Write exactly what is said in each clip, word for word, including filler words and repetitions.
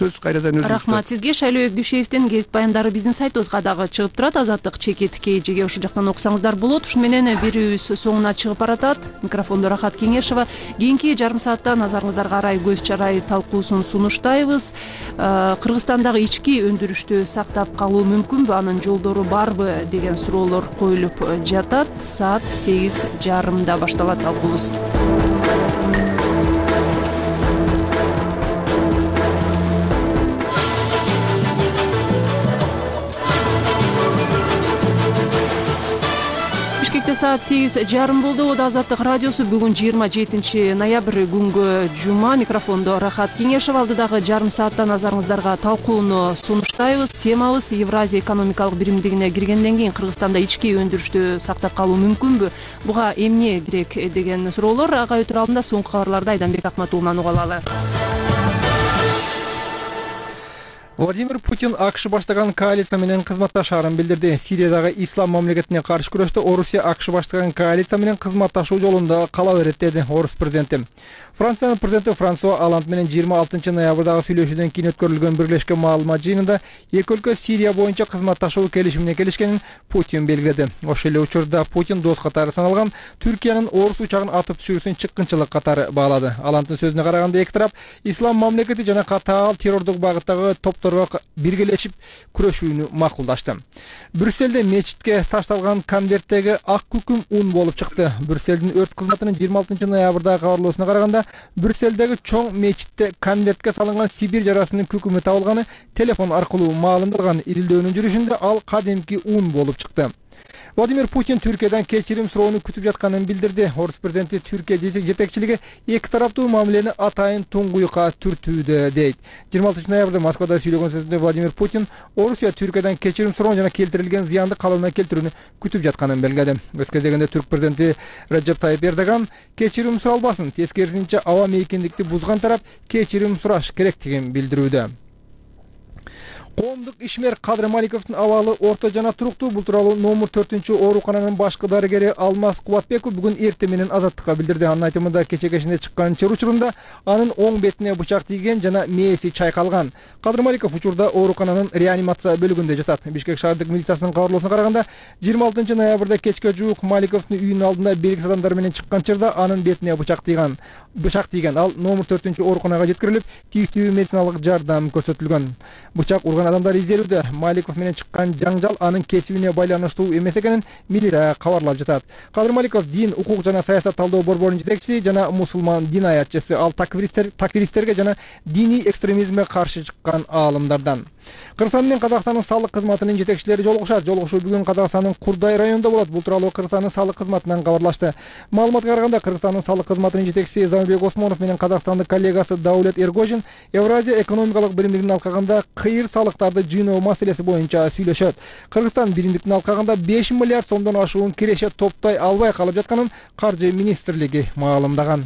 сөз кайрадан өзүңүздө. Рахмат сизге. Шайлоо Дүйшеевдин гезит баяндары биздин сайтыбызга дагы чыгып турат. Азаттык чеки тикейжиге ошол жактан окусаңыздар болот. Ушун менен берүүбүз соңуна чыгып баратат. Микрофондо Рахат Кеңешова. Кийинки жарым саатта назарыңыздарга арай көз чарай талкуусун сунуштайбыз. Кыргызстандагы ички өндүрүштү сактап калуу мүмкүнбү, анын жолдору барбы деген суроолор коюлуп жатат. Саат сегиз жарымда башталат талкуубуз. Саат сегиз жарым болду. Азаттык радиосу бүгүн жыйырма жетинчи ноябрь күнгө жума. Микрофондо Рахат Кеңешова. Алдыдагы жарым саатта назарыңыздарга талкууну сунуштайбыз. Темабыз Евразия экономикалык биримдигине киргенден кийин Кыргызстанда ички өндүрүштү сактап калуу мүмкүнбү? Буга эмне керек деген суроолор. Ага өтөр алдында соңку кабарларды Айданбек Акматуулунан угуп алалы. Владимир Путин АКШ баштаган коалиция менен кызматташаарын билдирди. Сириядагы ислам мамлекетине каршы күрөштө Орусия АКШ баштаган коалиция менен кызматташуу жолунда кала берет деди Орус президенти. Франциянын президенти Франсуа Олланд менен жыйырма алтынчы ноябрдагы сүйлөшүүдөн кийин өткөрүлгөн бирлешкен маалымат жыйынында эки өлкө Сирия боюнча кызматташуу келишимине келишкенин Путин белгиледи. Ошол эле учурда Путин дос катары саналган Түркиянын Орус учагын атып түшүрүүсүн чыккынчылык катары баалады. Олланддын сөзүнө караганда эки тарап ислам мамлекети жана катаал террордук багыттагы топторго биргелешип күрөшүүнү макулдашты. Брюссельде мечитке ташталган конверттеги ак күкүм ун болуп чыкты. Брюссельдин өрт кызматынын жыйырма алтынчы ноябрдагы кабарлоосуна караганда Брюссельдеги чоң мечитте конвертке салынган Сибирь жарасынын күкүмү табылганы телефон аркылуу маалымдалган. Ирилдөөнүн жүрүшүндө ал кадимки ун болуп чыкты. Владимир Путин Түркиядан кечирим суроону күтүп жатканын билдирди. Орус президенти Түркия жетекчилиги эки тараптуу мамилени атайын туңгуйка түртүүдө дейт. жыйырма алтынчы ноябрда Москвада сүйлөгөн сөзүндө Владимир Путин Орусия Түркиядан кечирим суроо жана келтирилген зыянды калыбына келтирүүнү күтүп жатканын белгиледи. Өз кезегинде түрк президенти Реджеп Тайып Эрдоган кечирим суралбасын, тескерисинче авам эркиндикти бузган тарап кечирим сураш керектигин билдирүүдө. Коомдук ишмер Кадыр Маликовдун абалы орто жана туруктуу. Бул тууралуу номер төртүнчү оорукананын башкы дарыгери Алмаз Кубатбеков бүгүн эртең менен Азаттыкка билдирди. Анын айтымында кече кечинде чыккан чыр учурунда анын оң бетине бычак тийген жана мээси чайкалган. Кадыр Маликов учурда оорукананын реанимация бөлүгүндө жатат. Бишкек шаардык милициясынын кабарлоосуна караганда жыйырма алтынчы ноябрда кечке жуук Маликовдун үйүнүн алдында белгисиз адамдар менен чыккан чырда анын бетине бычак тийген. Бычак тийген. Ал номер төртүнчү ооруканага жеткирилип, тийиштүү медициналык жардам көрсөтүлгөн. Бычак урган адамдар изделүүдө. Маликов менен чыккан жаңжал анын кесибине байланыштуу эмес экенин милиция кабарлап жатат. Кадыр Маликов дин, укук жана саясат талдоо борборунун жетекчиси жана мусулман дин аятчысы. Ал такфиристер, такфиристтерге жана диний экстремизмге каршы чыккан аалымдардан. Кыргызстан менен Казакстандын салык кызматынын жетекчилери жолугушат. Жолугушуу бүгүн Казакстандын Курдай районунда болот. Бул тууралуу Кыргызстандын салык кызматынан кабарлашты. Маалыматка караганда Кыргызстандын салык кызматынын жетекчиси Замирбек Осмонов менен Казакстандын коллегасы Даулет Эргожин Евразия экономикалык биримдигинин алкагында кыйыр салыктарды жыйноо маселеси боюнча сүйлөшөт. Кыргызстан биримдиктин алкагында беш миллиард сомдон ашуун киреше топтой албай калып жатканын каржы министрлиги маалымдаган.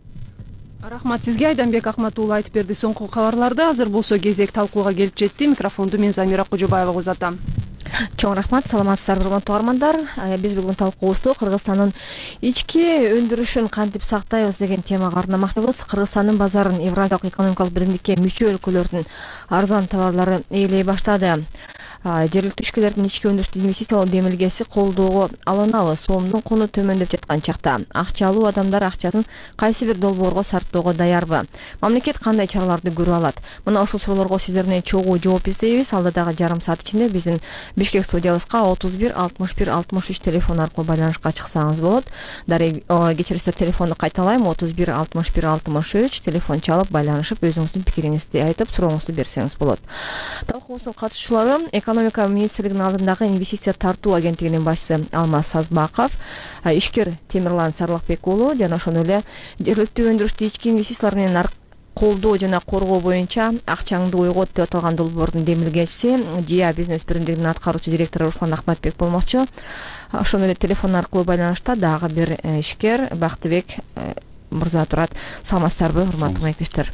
Рахмат сизге. Айданбек Акматуулу айтып берди соңку кабарларды. Азыр болсо кезек талкууга келип жетти. Микрофонду мен Замира Кожобаева узатам. Чоң рахмат, саламатсыздарбы урматтуу угармандар. Биз бүгүн талкуубузду Кыргызстандын ички өндүрүшүн кантип сактайбыз деген темага арнамакчыбыз. Кыргызстандын базарын Евразиялык экономикалык биримдикке мүчө өлкөлөрдүн арзан товарлары ээлей баштады. Жергиликтүү ишкерлердин ички өндүрүштү инвестициялоо демилгеси колдоого алынабы. Сомдун куну төмөндөп жаткан чакта акча алуу адамдар акчасын кайсы бир долбоорго сарптоого даярбы? Мамлекет кандай чараларды көрүп алат? Мына ошол суроолорго сиздерден чогуу жооп издейбиз. Алдыдагы жарым саат ичинде биздин Бишкек студиябызга отуз бир алтымыш бир алтымыш үч телефон аркылуу байланышка чыксаңыз болот. Дарек кечирисиздер, телефонду кайталайм: отуз бир алтымыш бир алтымыш үч. Телефон чалып байланышып өзүңүздүн пикириңизди айтып, сурооңузду берсеңиз болот. Талкуубуздун катышуучулары Экономика министрлигинин алдындагы инвестиция тартуу агенттигинин башчысы Алмаз Сазбаков, ишкер Темирлан Сарлыкбек уулу жана ошондой эле жергиликтүү өндүрүштү ички инвестициялар менен колдоо жана коргоо боюнча акчаңды ойгот деп аталган долбоордун демилгечиси Жия бизнес биримдигинин аткаруучу директору Руслан Ахматбек болмокчу. Ошондой эле телефон аркылуу байланышта дагы бир ишкер Бактыбек мырза турат. Саламатсыздарбы, урматтуу мектештер?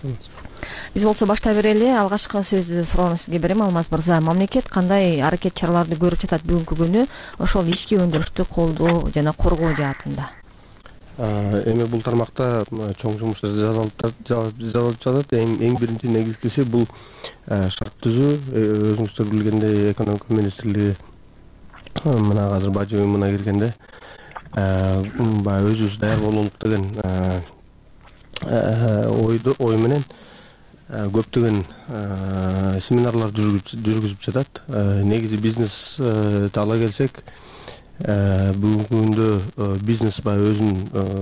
Биз болсо баштай берели. Алгачкы сөздү суроону сизге берем, Алмаз мырза. Мамлекет кандай аракет чараларды көрүп жатат бүгүнкү күнү ошол ички өндүрүштү колдоо жана коргоо жаатында? эми бул тармакта чоң жумуштар жасалып жатат. Эң биринчи негизгиси бул шарт түзүү. Өзүңүздөр билгендей экономика министрлиги мына азыр бажы уюмуна киргенде баягы өзүбүз даяр бололук деген ойду ой менен көптөгөн семинарлар жүргүзүп жатат. Негизи бизнес ала келсек, бүгүнкү күндө бизнес баягы өзүнүн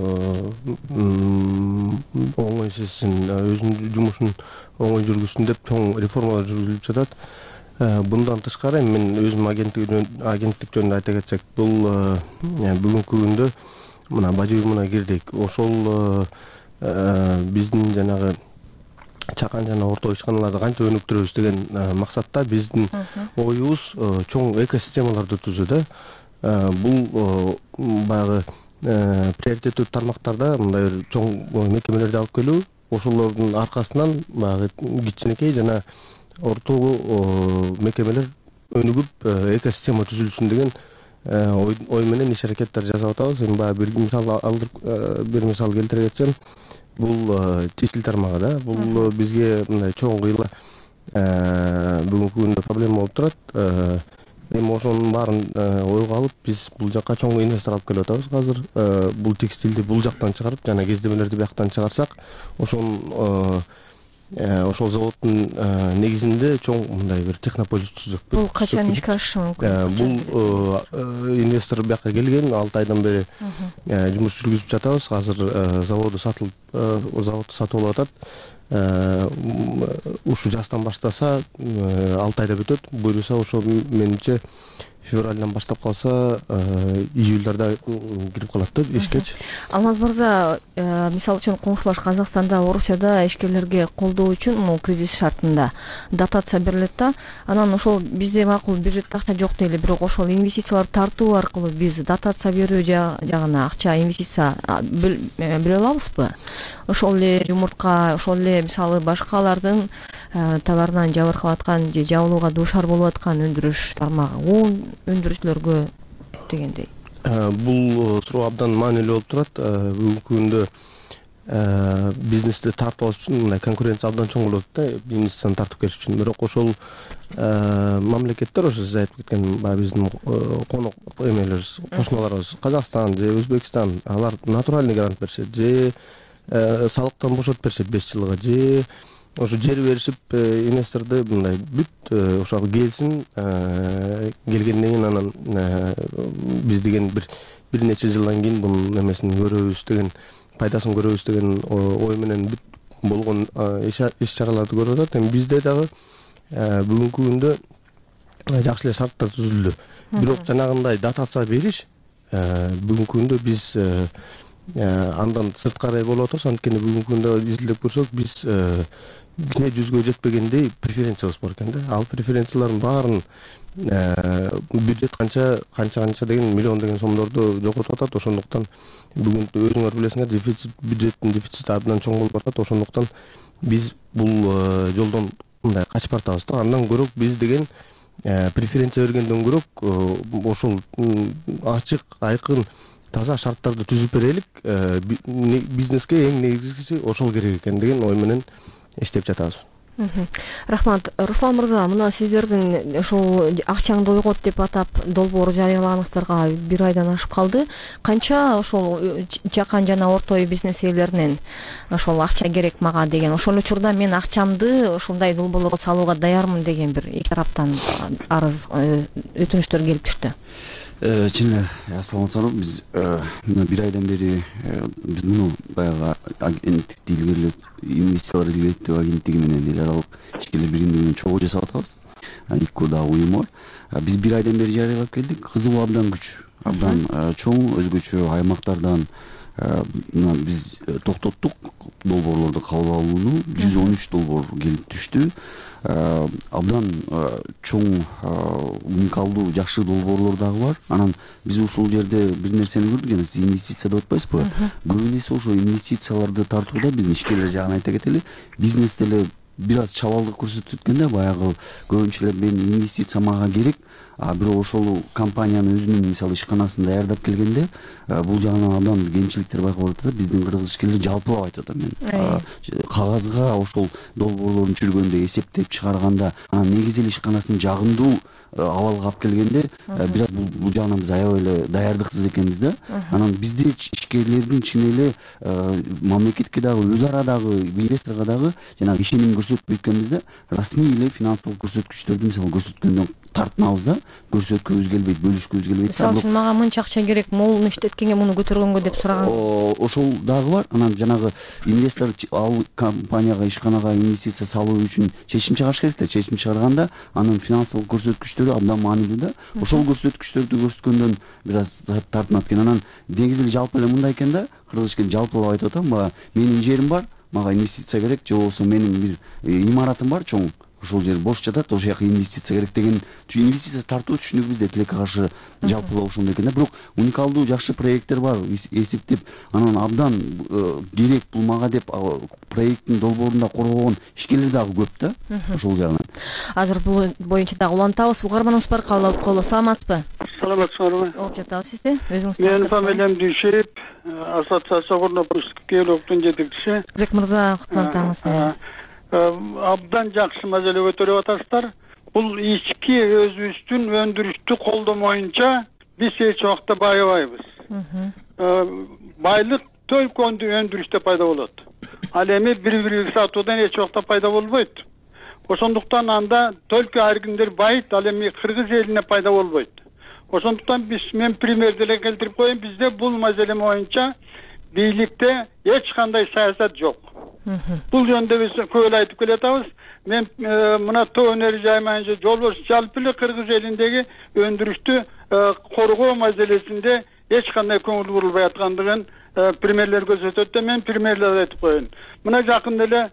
оңой сезсин, өзүнүн жумушун оңой жүргүзсүн деп чоң реформалар жүргүзүлүп жатат. Bundan тышкары мен өзүм агенттик жөнүндө айта кетсек, бул бүгүнкү күндө мына бажы уюмуна кирдик. Ошол биздин жанагы чакан жана орто ишканаларды кантип өнүктүрөбүз деген максатта биздин оюбуз чоң экосистемаларды түзүүдө. Бул баягы приоритеттүү тармактарда мындай бир чоң мекемелерди алып келүү, ошолордун аркасынан баягы кичинекей жана ортогу мекемелер өнүгүп экосистема түзүлсүн деген ой менен иш аракеттер жасап атабыз. Эми баягы бир мисал алдырып бир мисал келтире кетсем, бул текстиль тармагы да, бул бизге мындай чоң кыйла бүгүнкү күндө проблема болуп турат. Эми ошонун баарын ойго алып, биз бул жакка чоң инвестор алып келип атабыз азыр. Бул текстилди бул жактан чыгарып, жана кездемелерди бияктан чыгарсак, ошон ошол заводдун негизинде чоң мындай бир технополис түзөк. Бул качан ишке ашышы мүмкүн? Бул инвестор бияка келген, алты айдан бери жумуш жүргүзүп жатабыз. Азыр заводу сатылып, заводду сатып алып атат. Ушу жастан баштаса алты айда бүтөт. Буюрса ошол менимче февралдан баштап калса июльдарда кирип калат да ишкеч. Алмаз мырза, мисалы үчүн коңшулаш Казакстанда, Орусияда ишкерлерге колдоо үчүн могу кризис шартында дотация берилет да. Анан ошол бизде макул бюджетте акча жок дейли, бирок ошол инвестициялар тартуу аркылуу биз дотация берүү жагына акча инвестиция бере алабызбы? Ошол эле жумуртка, ошол эле мисалы башкалардын товарынан жабыркап аткан же жабылууга дуушар болуп аткан өндүрүш тармагы, он өндүрүүчүлөргө дегендей. Бул суроо абдан маанилүү болуп турат. Бүгүнкү күндө бизнести тартып алыш үчүн мындай конкуренция абдан чоң болот да, бизнестен тартып келиш үчүн. Бирок ошол мамлекеттер, ошо сиз айтып кеткен баягы биздин конок эмелерибиз, кошуналарыбыз, Казакстан же Өзбекстан, алар натуральный грант беришет, же салыктан бошотуп беришет беш жылга, же ошо жер беришип инвесторду мындай бүт ошол келсин, келгенден кийин анан биз деген бир бир нече жылдан кийин бунун эмесин көрөбүз деген, пайдасын көрөбүз деген ой менен бүт болгон иш чараларды көрүп атат. Эми бизде дагы бүгүнкү күндө жакшы эле шарттар түзүлдү. Бирок жанагындай дотация бериш бүгүнкү күндө биз андан сырткары болуп атабыз. Анткени бүгүнкү күндө изилдеп көрсөк, биз кичине жүзгө жетпегендей преференциябыз бар экен да. Ал преференциялардын баарын бюджет канча канча канча деген миллион деген сомдорду жоготуп атат. Ошондуктан бүгүн өзүңөр билесиңер, дефицит, бюджеттин дефицити абдан чоң болуп атат. Ошондуктан биз бул жолдон мындай качып баратабыз да. Андан көрөк биз деген преференция бергенден көрөк ошол ачык, айкын, таза шарттарды түзүп берелик. Бизнеске эң негизгиси ошол керек экен деген ой менен иштеп жатабыз. Рахмат. Руслан мырза, мына сиздердин ошол акчаңды ойгот деп атап долбоор жарыялаганыңыздарга бир айдан ашып калды. Канча ошол жакан жана орто бизнес ээлеринен ошол акча керек мага деген, ошол учурда мен акчамды ушундай долбоорлорго салууга даярмын деген бир эки тараптан арыз, өтүнүчтөр келип түштү. Чын эле, ассаламу алейкум. Биз бир айдан бери биз муну баягы агенттикти илгерилеп, инвестициялар илгерилөө агенттиги менен эл аралык ишкерлер биримдиги менен чогуу жасап атабыз. ИККО да уюм бар. Биз бир айдан бери жарыялап келдик. Кызыгуу абдан күч, абдан чоң, өзгөчө аймактардан биз токтоттук долбоорлорду кабыл алууну. жүз он үч долбоор келип түштү. Абдан чоң, уникалдуу, жакшы долбоорлор дагы бар. Анан биз ушул жерде бир нерсени көрдүк, жана сиз инвестиция деп атпайсызбы? Көбүнесе ошо инвестицияларды тартууда биздин ишкерлер жагын айта кетели, бизнес деле бир аз чабалдык көрсөтүп өткөндө, баягы көбүнчө эле мен инвестиция мага керек, а бирок ошол компаниянын өзүнүн мисалы ишканасын даярдап келгенде бул жагынан абдан бир кемчиликтер байкалып атат да. Биздин кыргыз ишкерлер жалпылап айтып атам мен. Кагазга ошол долбоорлордун чүргөндө эсептеп чыгарганда анан негизи эле ишканасын жагымдуу абалга алып келгенде бирок бул жагынан биз аябай эле даярдыксыз экенбиз да. Анан бизде ишкерлердин чын эле мамлекетке дагы өз ара дагы инвесторго дагы жанагы ишеним көрсөтпөй өткөнбүз да. Расмий эле финансылык көрсөткүчтөрдү мисалы көрсөткөндөн тартынабыз да. Көрсөткүбүз келбейт, бөлүшкүбүз келбейт. Мисалы үчүн мага мынча акча керек, могул иштеткенге муну көтөргөнгө деп сураган. Ошол дагы бар. Анан жанагы инвестор ал компанияга, ишканага инвестиция салуу үчүн чечим чыгарыш керек да. Чечим чыгарганда анын финансылык көрсөткүчтөрү абдан маанилүү да. Ошол көрсөткүчтөрдү көрсөткөндөн бир аз тартынат экен. Анан негизи эле жалпы эле мындай экен да. Кыргыз ишкер жалпылап айтып атам, мага менин жерим бар, мага инвестиция керек, же болбосо менин бир имаратым бар чоң. Ошол жер бош жатат, ошол жака инвестиция керек деген инвестиция тартуу түшүнүгү бизде тилекке каршы жалпылап ошондой экен да. Бирок уникалдуу жакшы проекттер бар, эсептеп анан абдан керек бул мага деп проекттин долбоорунда коргогон ишкерлер дагы көп да. Ошол жагынан. Азыр бул боюнча дагы улантабыз. Угарманыбыз бар, кабыл алып коелу. Саламатсызбы? Саламатсызбы. Алып жатабыз сизди. Өзүңүз. Менин фамилиям Дүйшеев, ассоциация Горнопольский клубунун жетекчиси. Жек мырза, куттуктаймыз менен. Абдан жакшы маселе көтөрүп атасыздар. Бул ички өзүбүздүн өндүрүштү колдомоюнча биз эч убакта байыбайбыз. Байлык только өндүрүштө пайда болот. Ал эми бири-бирин сатуудан эч убакта пайда болбойт. Ошондуктан анда только ар кимдер байыт, ал эми кыргыз элине пайда болбойт. Ошондуктан биз мен пример деле келтирип коеюн, бизде бул маселе боюнча бийликте эч кандай саясат жок. Бул жөнүндө биз көп эле айтып келатабыз. Мен мына тоо өнөр жаймайынча жолбош жалпы эле кыргыз элиндеги өндүрүштү коргоо маселесинде эч кандай көңүл бурулбай аткандыгын примерлер көрсөтөт да, мен примерлерди айтып коеюн. Мына жакында эле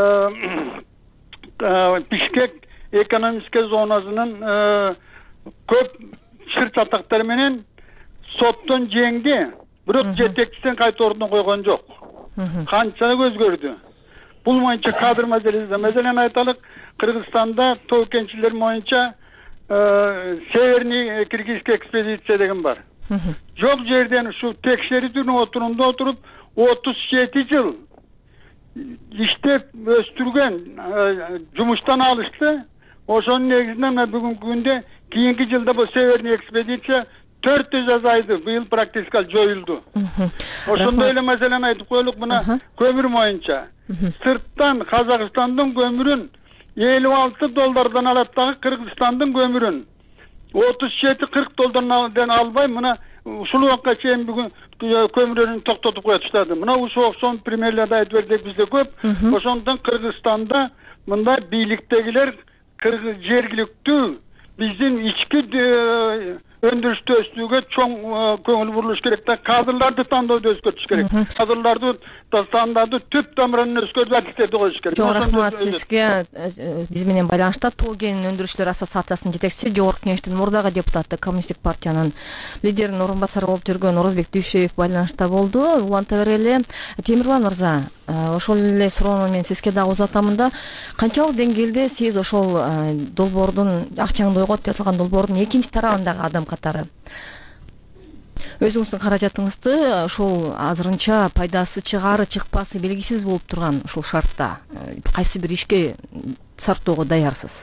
Бишкек экономический зонасынын көп шыр чатактары менен соттон жеңди, бирок жетекчисин кайта ордуна койгон жок. Канча өзгөрдү. Бул боюнча кадр маселеси. Маселен айталык, Кыргызстанда тоо кенчилер боюнча Северный Киргизский экспедиция деген бар. Жок жерден ушу текшерүүнүн отурунда отуруп отуз жети жыл иштеп өстүргөн жумуштан алышты. Ошонун негизинен бүгүнкү күндө кийинки жылда бул Северный экспедиция төрт жүз азайды, быйыл практически жоюлду. Ошондой эле маселени айтып коелук, мына көмүр боюнча. Сырттан Казакстандын көмүрүн элүү алты доллардан алат дагы, Кыргызстандын көмүрүн отуз жети кырк доллардан албай, мына ушул убакка чейин бүгүн көмүрүн токтотуп коюштады. Мына ушул окшон примерлерди айтып бердик бизде көп. Ошондон Кыргызстанда мындай бийликтегилер кыргыз жергиликтүү биздин ички өндүрүштү өстүүгө чоң көңүл бурулуш керек да. Кадрларды тандоодо өзгөртүш керек. Кадрларды тандоодо түп тамырын өзгөртүп адистерди коюш керек. Чоң рахмат сизге. Биз менен байланышта тоо кен өндүрүүчүлөр ассоциациясынын жетекчиси, Жогорку Кеңештин мурдагы депутаты, Коммунисттик партиянын лидеринин орун басары болуп жүргөн Орозбек Дүйшеев байланышта болду. Уланта берели. Темирлан мырза, ошол эле суроону мен сизге дагы узатамын да. Канчалык деңгээлде сиз ошол долбоордун, акчаңды ойгот деп атылган долбоордун экинчи тарабындагы адам катары өзүңүздүн каражатыңызды ушул азырынча пайдасы чыгары чыкпасы белгисиз болуп турган ушул шартта кайсы бир ишке сартоого даярсыз?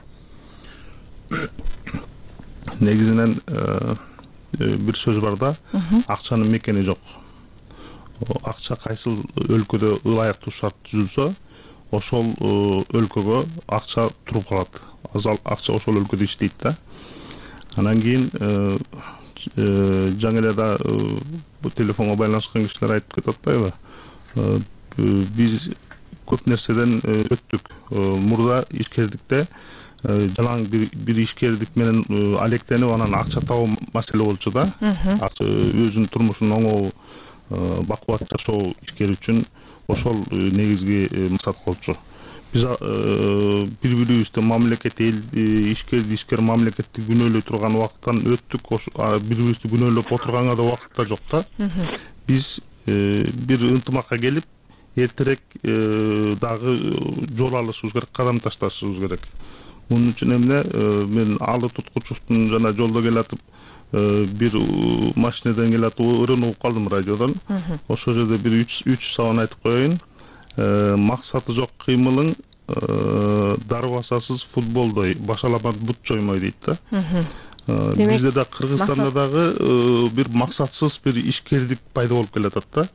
Негизинен бир сөз бар да, акчанын мекени жок. Акча кайсыл өлкөдө ылайыктуу шарт түзүлсө, ошол өлкөгө акча туруп калат. Азал акча ошол өлкөдө иштейт да. Анан кийин жаңы эле да телефонго байланышкан кишилер айтып кетип атпайбы? Биз көп нерседен өттүк. Мурда ишкердикте жалаң бир ишкердик менен алектенип анан акча табуу маселе болчу да. Өзүнүн турмушун оңой бакубат жашоо ишкер үчүн ошол негизги максат болчу. Биз бири-бирибизди мамлекет эл ишкерди ишкер мамлекетти күнөөлөй турган убакыттан өттүк. Бири-бирибизди күнөөлөп отурганга да убакыт да жок да. Биз бир ынтымакка келип, эртерээк дагы жол алышыбыз керек, кадам ташташыбыз керек. Мунун үчүн эмне мен алы туткучуктун жана жолдо келатып бир машинадан келатып ырын угуп калдым радиодон. Ошол жерде бир үч сабан айтып коеюн. Максаты жок кыймылың дарбасасыз футболдой, башаламан бут чоймой дейт да. Бизде да Кыргызстанда дагы бир максатсыз бир ишкердик пайда болуп келатат да.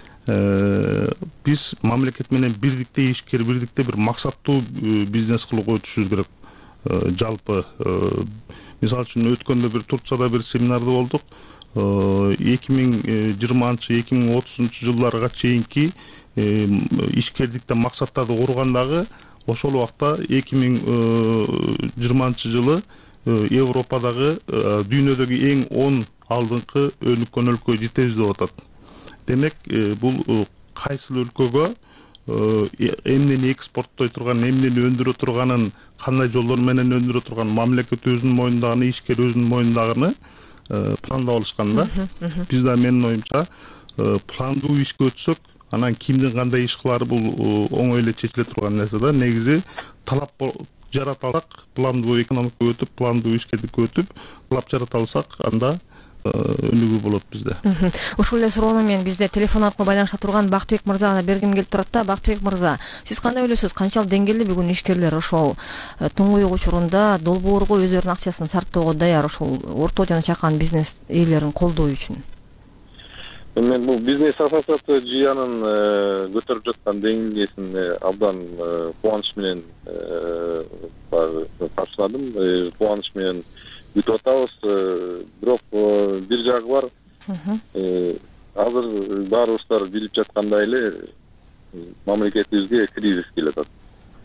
Биз мамлекет менен бирдикте ишкер, бирдикте бир максаттуу бизнес кылууга өтүшүбүз керек. Жалпы мисалы үчүн өткөндө бир Турцияда бир семинарда болдук. эки миң жыйырманчы эки миң отузунчу жылдарга чейинки ишкердикте максаттарды кургандагы ошол убакта эки миң жыйырманчы жылы Европадагы дүйнөдөгү эң он алдыңкы өнүккөн өлкөгө жетебиз деп атат. Демек бул кайсыл өлкөгө эмнени экспорттой турган, эмнени өндүрө турганын, кандай жолдор менен өндүрө турган мамлекет өзүнүн мойнундагыны, ишкер өзүнүн мойнундагыны пландап алышкан да. Биз да менин оюмча пландуу ишке өтсөк, анан кимдин кандай иш кылары бул оңой эле чечиле турган нерсе да. Негизи талап жарата алсак, пландуу экономикага өтүп, пландуу ишкердикке өтүп, талап жарата алсак, анда өнүгүү болот bizde. Ушул эле суроону мен бизде телефон аркылуу байланышта турган Бактыбек мырзага бергим келип турат да. Бактыбек мырза, сиз кандай ойлойсуз? Канчалык деңгээлде бүгүн ишкерлер ошол туңгуюк учурунда долбоорго өздөрүнүн акчасын сарптоого даяр, ошол орто жана чакан бизнес ээлерин колдоо үчүн? Мен бул бизнес ассоциация жыянын көтөрүп жаткан деңгээлесин абдан кубаныч менен каршыладым. Кубаныч менен күтүп атабыз. Бирок бир жагы бар. Азыр баарыбыздар билип жаткандай эле мамлекетибизге кризис келип атат.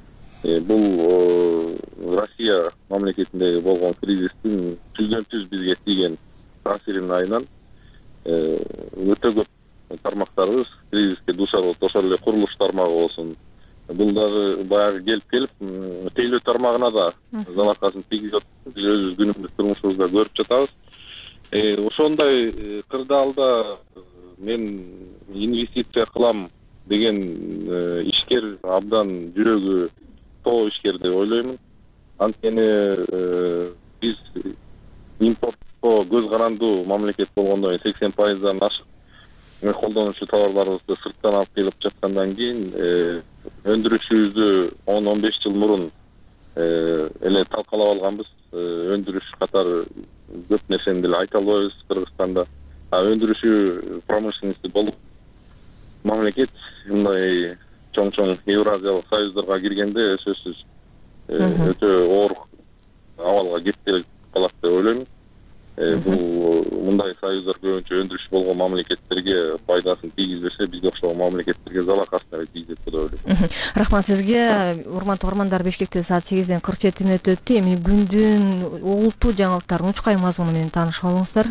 Бул Россия мамлекетинде болгон кризистин түздөн түз бизге тийген таасиринин айынан өтө көп тармактарыбыз кризиске дуушар болот. Ошол эле курулуш тармагы болсун. Бул дагы баягы келип келип тейлөө тармагына да залакасын тийгизип атат. Биз өзүбүз күнүмдүк турмушубузда көрүп жатабыз. Ошондой кырдаалда мен инвестиция кылам деген ишкер абдан жүрөгү тоо ишкер деп ойлоймун. Анткени биз импортко көз карандуу мамлекет болгондон кийин сексен пайыздан ашык колдонуучу товарларыбызды сырттан алып келип жаткандан кийин өндүрүшүбүздү он он беш жыл мурун эле талкалап алганбыз. Өндүрүш катары көп нерсени деле айта албайбыз Кыргызстанда. Өндүрүшү промышленности болуп мамлекет мындай чоң-чоң Евразиялык союздарга киргенде сөзсүз өтө оор абалга кетип калат деп ойлойм. Бул мындай союздар көбүнчө өндүрүш болгон мамлекеттерге пайдасын тийгизбесе, бизге окшогон мамлекеттерге залакасын тийгизет деп ойлойм. Рахмат сизге. Урматтуу угармандар, Бишкекте саат сегизден кырк жети мүнөт өттү. Эми күндүн олуттуу жаңылыктарын учкай мазмуну менен таанышып алыңыздар.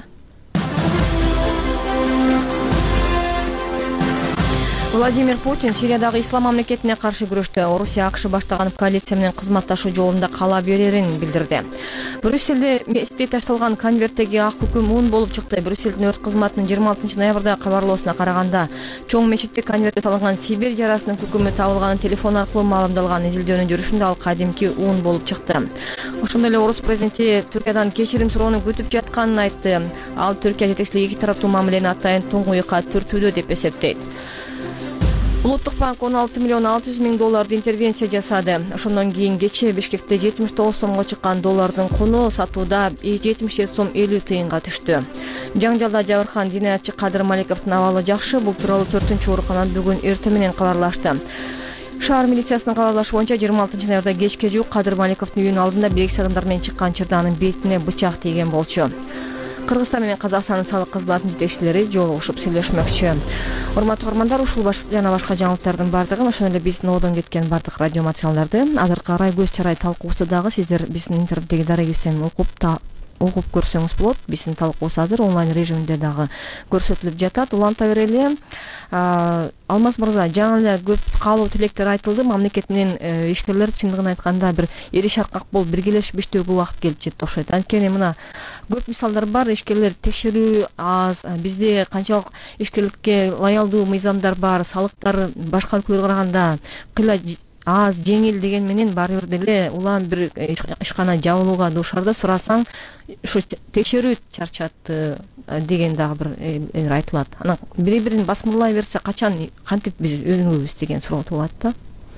Владимир Путин Сириядагы ислам мамлекетине каршы күрөштө Орусия АКШ баштаган коалиция менен кызматташуу жолунда кала берерин билдирди. Брюссельде месте ташталган конверттеги ак үкүм ун болуп чыкты. Брюссельдин өрт кызматынын жыйырма алтынчы ноябрдагы кабарлоосуна караганда, чоң мечитте конвертте салынган Сибирь жарасынын үкүмү табылганын телефон аркылуу маалымдалган. Изилдөөнүн жүрүшүндө ал кадимки ун болуп чыкты. Ошондой эле орус президенти Түркиядан кечирим суроону күтүп жатканын айтты. Ал Түркия жетекчилиги эки тараптуу мамилени атайын туңгуюкка түртүүдө деп эсептейт. Улуттук банк он алты миллион алты жүз миң долларды интервенция жасады. Ошондон кийин кечээ Бишкекте жетимиш тогуз сомго чыккан доллардын куну сатууда жетимиш жети сом элүү тыйынга түштү. Жаңжалда жабыркан динаятчы Кадыр Маликовдун абалы жакшы. Бул тууралуу төртүнчү ооруканат бүгүн эртең менен кабарлашты. Шаар милициясынын кабарлашы боюнча жыйырма алтынчы ноябрда кечке жуук Кадыр Маликовдун үйүнүн алдында белгисиз адамдар менен чыккан чырдаанын бетине бычак тийген болчу. Кыргызстан менен Казакстандын салык кызматынын жетекчилери жолугушуп сүйлөшмөкчү. Урматтуу угармандар, ушул жана башка жаңылыктардын бардыгын, ошондой эле биздин одон кеткен бардык радио материалдарды азыркы арай көз чарай талкуусу дагы сиздер биздин интернеттеги дарегибизден окуп та угуп көрсөңүз болот. Биздин талкуубуз азыр онлайн режиминде дагы көрсөтүлүп жатат. Уланта берели. Алмаз мырза, жаңы эле көп каалоо тилектер айтылды. Мамлекет менен ишкерлер чындыгын айтканда бир ири шаркак болуп биргелешип иштөөгө убакыт келип жетти окшойт. Анткени мына көп мисалдар бар. Ишкерлер текшерүү аз. Бизде канчалык ишкерликке лоялдуу мыйзамдар бар, салыктар башка өлкөлөргө караганда кыйла аз, жеңил деген менен баары бир деле улам бир ишкана жабылууга дуушар да, сурасаң ушу текшерүү чарчат деген дагы бир айтылат. Анан бири бирин басмырлай берсе качан кантип биз өнүгөбүз деген суроо туулат да.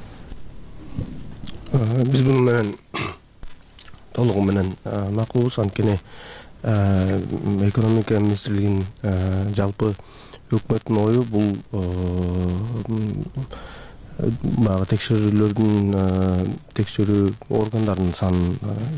Биз буну менен толугу менен макулбуз. Анткени экономика министрлигинин жалпы өкмөттүн ою бул баягы текшерүүлөрдүн, текшерүү органдарынын санын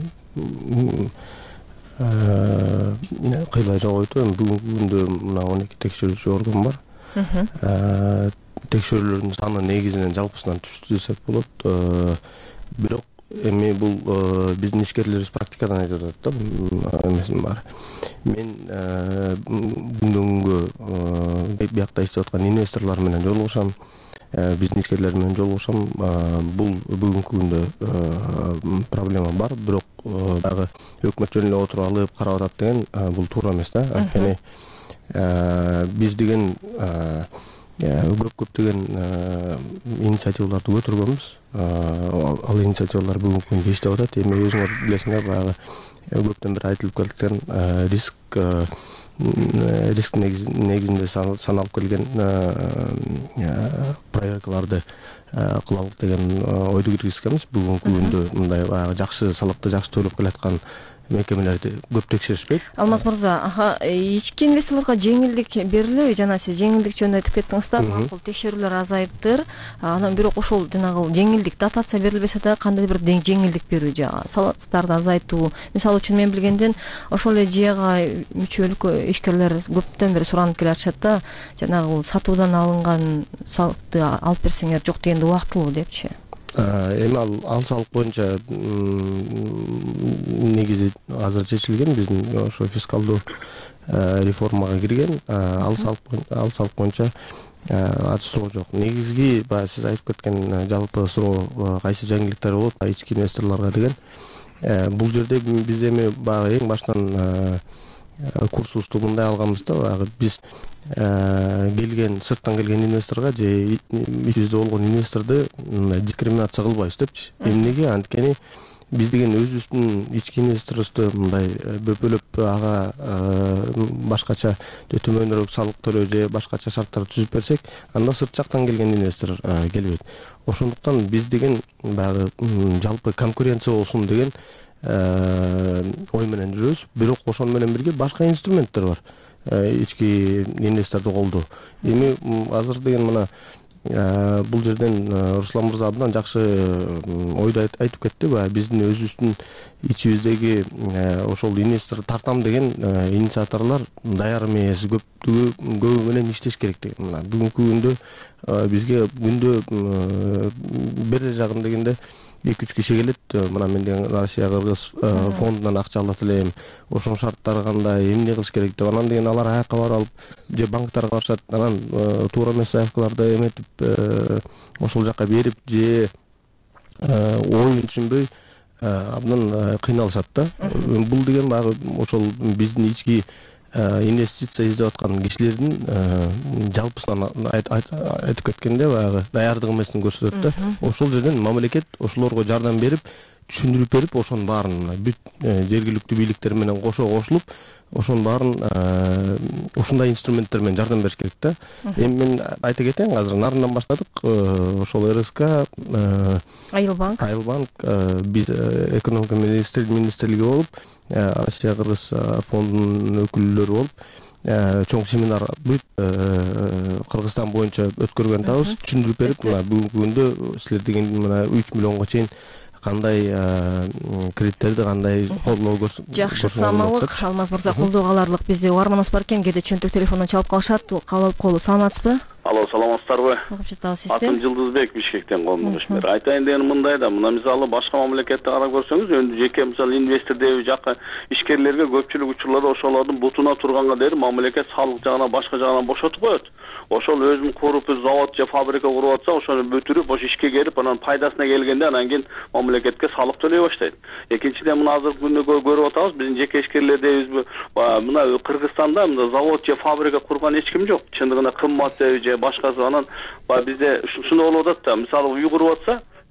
кыйлай жогойтуу. Бүгүнкү күндө мына он эки текшерүүчү орган бар. Текшерүүлөрдүн саны негизинен жалпысынан түштү десек болот. Бирок эми бул биздин ишкерлерибиз практикадан айтып атат да, эмесин бар. Мен күндөн күнгө биякта иштеп аткан инвесторлор менен жолугушам, биздин ишкерлер менен жолугушам. Бул бүгүнкү күндө проблема бар, бирок дагы өкмөт жөн эле отуруп алып карап атат деген бул туура эмес да. Анткени биз деген көп көптөгөн инициативаларды көтөргөнбүз. Ал инициативалар бүгүнкү күндө иштеп атат. Эми өзүңөр билесиңер, баягы көптөн бери айтылып келген риск риск негизинде саналып келген проверкаларды кылалык деген ойду киргизгенбиз. Бүгүнкү күндө мындай баягы жакшы салыкты жакшы төлөп келаткан мекемелерди көп текшеришпейт. Алмаз мырза, аха, ички инвесторлорго жеңилдик берилеби? Жана сиз жеңилдик жөнүндө айтып кеттиңиз да, макул текшерүүлөр азайыптыр. Анан бирок ошол жанагы жеңилдик, дотация берилбесе да кандай бир жеңилдик берүү, жана салыктарды азайтуу. Мисалы үчүн мен билгенден ошол эле жыяга мүчөлүк ишкерлер көптөн бери суранып келе атышат да, жанагы сатуудан алынган салыкты алып берсеңер жок дегенде убактылуу депчи. Эми ал ал салык боюнча негизи азыр чечилген, биздин ошо фискалдуу реформага кирген. Ал салык ал салык боюнча ачык суроо жок. Негизги баягы сиз айтып кеткен жалпы суроо кайсы жеңилдиктер болот ички инвесторлорго деген. Бул жерде биз эми баягы эң баштан курсубузду мындай алганбыз да, баягы биз келген сырттан келген инвесторго же ичибизде болгон инвесторду дискриминация кылбайбыз депчи. Эмнеге? Анткени биз деген өзүбүздүн ички инвесторубузду мындай бөпөлөп ага башкача төмөнүрөөк салык төлөө же башкача шарттар түзүп берсек, анда сырт жактан келген инвестор келбейт. Ошондуктан биз деген баягы жалпы конкуренция болсун деген ой менен жүрөбүз. Бирок ошону менен бирге башка инструменттер бар ички инвесторду колдоо. Эми азыр деген мына бул жерден Руслан мырза абдан жакшы ойду айтып кетти. Баягы биздин өзүбүздүн ичибиздеги ошол инвестор тартам деген инициаторлор даяр эмес, көптүгү көбү менен иштеш керек деген. Мына бүгүнкү күндө бизге күндө бер жагын дегенде эки үч киши келет. Мына мен деген Россия Кыргыз фондунан акча алат элем. Ошонун шарттары кандай, эмне кылыш керек деп, анан деген алар аякка барып алып, же банктарга барышат, анан туура эмес заявкаларды эметип ошол жакка берип, же оюн түшүнбөй абдан кыйналышат да. Бул деген баягы ошол биздин ички инвестиция издеп аткан кишилердин жалпысынан айтып кеткенде баягы даярдык эмесин көрсөтөт да. Ошол жерден мамлекет ошолорго жардам берип, түшүндүрүп берип, ошонун баарын бүт жергиликтүү бийликтер менен кошо кошулуп, ошонун баарын ушундай инструменттер менен жардам бериш керек да. Эми мен айта кетейин, азыр нарындан баштадык. Ошол эр эс ка, Айылбанк, Айылбанк, биз экономика министрлиги болуп, Россия Кыргыз фондунун өкүлдөрү болуп чоң семинар бүт Кыргызстан боюнча өткөргөн атабыз, түшүндүрүп берип, мына бүгүнкү күндө силер деген мына үч миллионго чейин кандай кредиттерди кандай колдоо көрсөтөт. Жакшы, саламалык. Алмаз мырза, колдоого аларлык бизде угарманыбыз бар экен, кээде чөнтөк телефондон чалып калышат. Кабыл алып коелу. Саламатсызбы? Алло, саламатсыздарбы? Сизден. Атым Жылдызбек, Бишкектен колдонушмер. Айтайын дегеним мындай да, мына мисалы башка мамлекетте карап көрсөңүз, эми жеке мисалы инвестор деби жакка ишкерлерге көпчүлүк учурларда ошолордун бутуна турганга дейм мамлекет салык жагынан башка жагынан бошотуп коет. Ошол өзүн куруп, завод же фабрика куруп атса, ошону бүтүрүп, ошо ишке келип, анан пайдасына келгенде анан кийин мамлекетке салык төлөй баштайт. Экинчиден, мына азыркы күндө көрүп атабыз, биздин жеке ишкерлер дейбизби, мына Кыргызстанда мына завод же фабрика курган эч ким жок. Чындыгында кымбат деби же башкасы, анан бизде ушуну болуп атат да, мисалы үй куруп атса,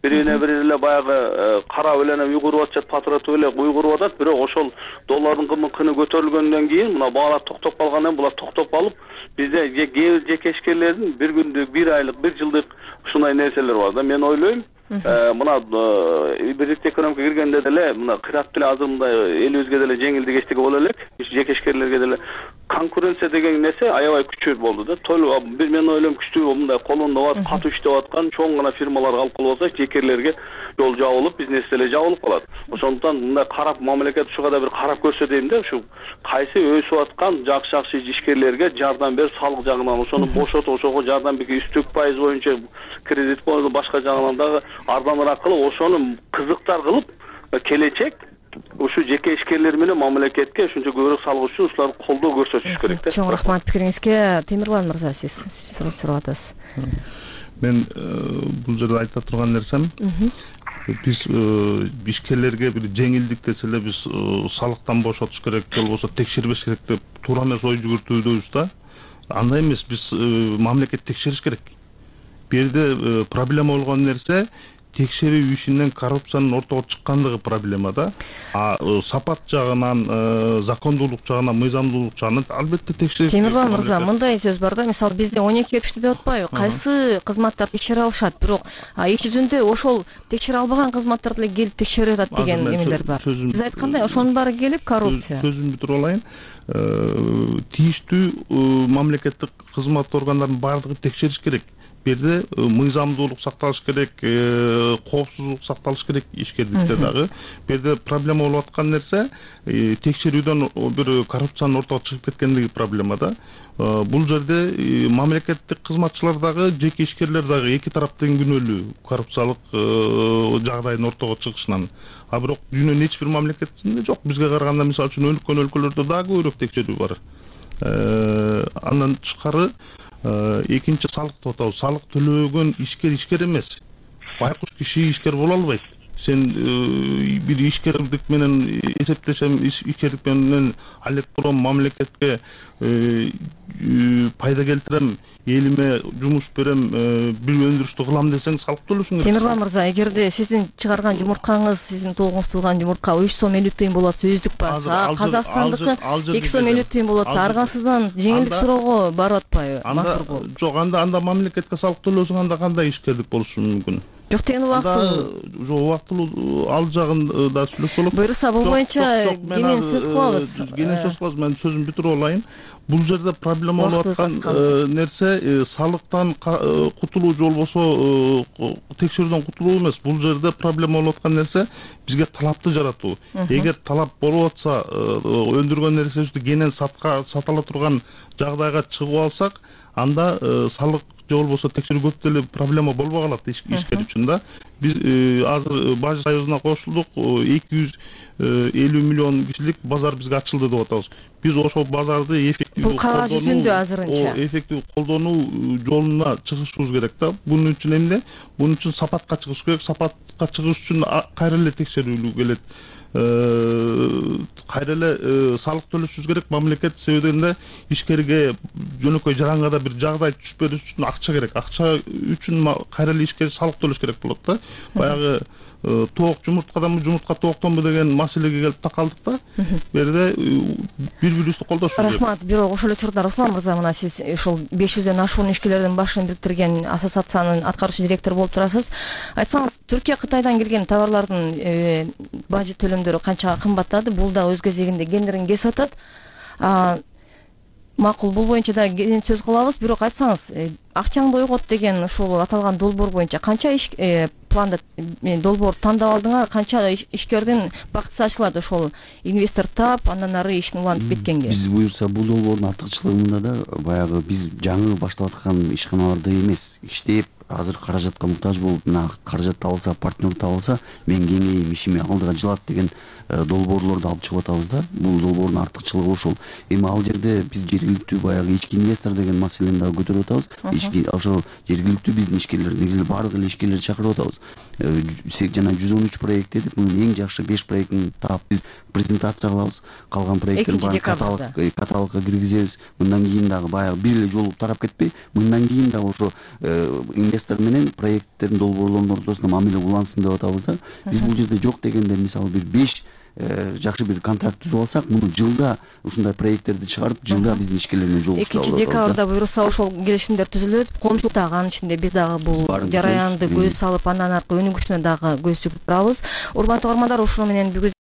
Бирине бири эле баягы карап эле уйгуруп атышат, патыратып эле уйгуруп атат. Бирок ошол доллардын кыйматы көтөрүлгөндөн кийин мына баалар токтоп калгандан булар токтоп калып, бизде кээ бир жеке ишкерлердин бир күндүк, бир айлык, бир жылдык ушундай нерселер бар да. Мен ойлойм, мына биrdikli экономикага киргенде деле мына кыйрап деле азыр мындай элибизге деле жеңилдик эчтеке боло элек, жеке ишкерлерге деле конкуренция деген нерсе аябай күчүр болду да. Толук мен ойлойм күчтүү мындай колунда бар, катуу иштеп аткан чоң гана фирмалар калып калып атса, жекелерге жол жабылып, бизнес деле жабылып калат. Ошондуктан мындай карап мамлекет ушуга да бир карап көрсө дейм да, ушу кайсы өсүп аткан жакшы-жакшы ишкерлерге жардам берип, салык жагынан ошону бошотуп, ошого жардам берип, үстүк пайыз боюнча кредит болду, башка жагынан дагы арзаныраак кылып, ошону кызыктар кылып, келечек ушу жеке ишкерлер менен мамлекетке ушунча көбүрөөк салык үчүн ушуларды колдоо көрсөтүш керек да. Чоң рахмат пикириңизге. Темирлан мырза, сиз сурап атасыз. Мен бул жерде айта турган нерсем, биз ишкерлерге бир жеңилдик десе эле биз салыктан бошотуш керек, же болбосо текшербеш керек деп туура эмес ой жүгүртүүбүз да. Андай эмес, биз мамлекет текшериш керек. Бу жерде проблема болгон нерсе текшерүү ишинен коррупциянын ортого чыккандыгы проблема да. А сапат жагынан, закондуулук жагынан, мыйзамдуулук жагынан албетте текшериш. Темирлан мырза, мындай сөз бар да, мисалы бизде он эки өчтү деп атпайбы? Кайсы кызматтар текшере алышат, бирок иш жүзүндө ошол текшере албаган кызматтарды эле келип текшерип атат деген эмелер бар. Сиз айткандай, ошонун баары келип коррупция. Сөзүмдү бүтүрүп алайын. Тийиштүү мамлекеттик кызмат органдарынын баардыгы текшериш керек. Бу жерде мыйзамдуулук сакталыш керек, коопсуздук сакталыш керек ишкерликте дагы. Бу жерде проблема болуп аткан нерсе текшерүүдөн бир коррупциянын ортого чыгып кеткендиги проблема да. Бул жерде мамлекеттик кызматчылар дагы, жеке ишкерлер дагы эки тараптын күнөөлүү коррупциялык жагдайдын ортого чыгышынан. А бирок дүйнөнүн эч бир мамлекетинде жок. Бизге караганда мисалы үчүн өлкөн өлкөлөрдө дагы көбүрөөк текшерүү бар. Андан тышкары экинчи салык деп атабыз. Салык төлөгөн ишкер ишкер эмес. Байкуш киши ишкер боло албайт. Сен бир ишкерлик менен эсептешем, ишкерлик менен алек турам, мамлекетке пайда келтирем, элиме жумуш берем, бир өндүрүштү кылам десең салык төлөшүң керек. Темирлан мырза, эгерде сиздин чыгарган жумурткаңыз, сиздин тогуңуз тууган жумуртка үч сом элүү тыйын болот, өздүк барса, Казакстандыкы эки сом элүү тыйын болот, аргасыздан жеңилдик суроого барып атпайбы? Анда жок, анда анда мамлекетке салык төлөсөң, анда кандай ишкерлик болушу мүмкүн? Жок, деген убактылуу. Жок, убактылуу ал жагын да сүйлөсө болот. Буюрса бул боюнча кенен сөз кылабыз. Кенен сөз кылабыз. Мен сөзүмдү бүтүрүп алайын. Бул жерде проблема болуп аткан нерсе салыктан кутулуу же болбосо текшерүүдөн кутулуу эмес. Бул жерде проблема болуп аткан нерсе бизге талапты жаратуу. Эгер талап болуп атса, өндүргөн нерсебизди кенен сатка сатала турган жагдайга чыгып алсак, анда салык же болбосо текшерүү көп деле проблема болбой калат ишкер үчүн да. Биз азыр Бажы союзуна кошулдук, эки жүз элүү миллион кишилик базар бизге ачылды деп атабыз. Биз ошол базарды эффективдүү бул кагаз жүзүндө азырынча эффективдүү колдонуу жолуна чыгышыбыз керек да. Бунун үчүн эмне? Бунун үчүн сапатка чыгыш керек. Сапатка чыгыш үчүн кайра эле текшерүүлүү келет. Кайра эле салык төлөшүбүз керек. Мамлекет себебинде ишкерге жөнөкөй жарангада бир жагдай түшүп бериш үчүн акча керек. Акча үчүн кайра эле ишкер салык төлөш керек болот да. Баягы тоок жумурткаданбы, жумуртка тооктонбу деген маселеге келип такалдык да. Бу жерде бири-бирибизди колдош керек. Рахмат. Бирок ошол эле учурда Руслан мырза, мына сиз ошол беш жүздөн ашуун ишкерлердин башын бириктирген ассоциациянын аткаруучу директору болуп турасыз. Айтсаңыз, Түркия Кытайдан келген товарлардын бажы төлөмдөрү канчага кымбаттады? Бул да өз кезегинде гендерин кесип атат. Макул, бул боюнча да кенен сөз кылабыз. Бирок айтсаңыз, акчаңды ойгот деген ушул аталган долбоор боюнча канча иш планда долбоор тандап алдыңар, канча ишкердин бактысы ачылат ошол инвестор тап, андан ары ишин улантып кеткенге? Биз буюрса бул долбоордун артыкчылыгында да баягы биз жаңы баштап аткан ишканаларда эмес, иштеп азыр каражатка муктаж болуп, мына каражат табылса, партнер табылса, мен кеңейим, ишиме алдыга жылат деген долбоорлорду алып чыгып атабыз да. Бул долбоордун артыкчылыгы ошол. Эми ал жерде биз жергиликтүү баягы ички инвестор деген маселени дагы көтөрүп атабыз. Ички ошол жергиликтүү биздин ишкерлер, негизи баардык эле ишкерлерди чакырып атабыз. Жана жүз он үч проект дедик, мунун эң жакшы беш проектин таап биз презентация кылабыз. Калган проекттер бар, каталог каталогко киргизебиз. Мындан кийин дагы баягы бир эле жолу тарап кетпей, мындан кийин дагы ошо инвестор инвестор менен проекттердин долбоорлорунун ортосунда мамиле улансын деп атабыз да. Биз бул жерде жок дегенде мисалы бир беш жакшы бир контракт түзүп алсак, муну жылда ушундай проекттерди чыгарып, жылда биздин ишкерлер менен жолугуштурабыз. экинчи декабрда буюрса ошол келишимдер түзүлөт. Коомчулук дагы анын ичинде биз дагы бул жараянды көз салып, андан аркы өнүгүшүнө дагы көз жүгүрүп турабыз. Урматтуу угармандар, ушуну менен бүгүн